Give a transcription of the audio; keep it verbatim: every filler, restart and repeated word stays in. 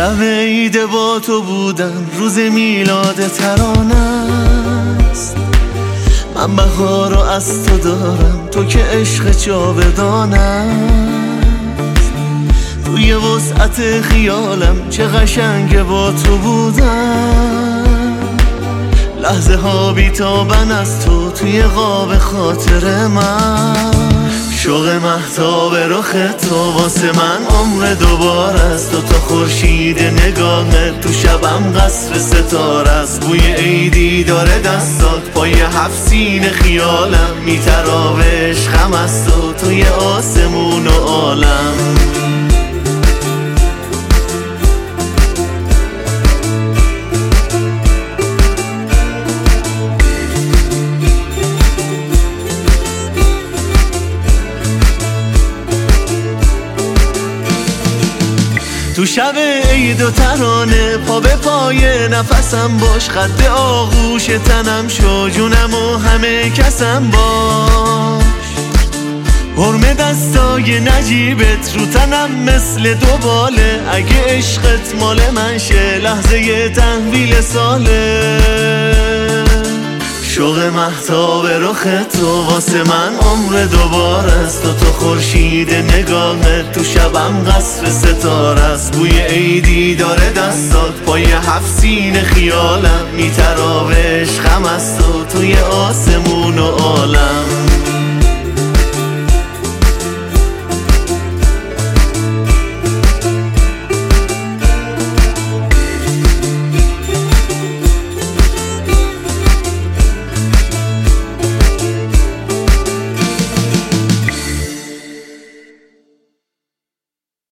شب عید با تو بودن، روز میلاد ترانه است. من بهار رو از تو دارم، تو که عشق جاودانه است. توی وسعت خیالم چه قشنگه با تو بودن، لحظه ها بیتابن از تو توی قاب خاطر من. شوق مهتاب رخ تو واسه من عمر دوباره است. دو تا خورشید نگاهت تو شبم قصر ستاره است. بوی عیدی داره دستات پای هفت سین خیالم، میتراوه عشقم از تو توی آسمون و عالم. تو شب عید و ترانه پا به پای نفسم باش، خط آغوش تنم شو جونم و همه کسم باش. حرم دستای نجیبت رو تنم مثل دوباله، اگه عشقت مال من شه لحظه تحویل ساله. شوق مهتاب رخ تو واسه من عمر دوباره است. دو تا خورشید نگاهت تو شبم قصر ستاره است. بوی عیدی داره دستات پای هفت سین خیالم، میتراوه عشقم از تو توی آسمون و عالم.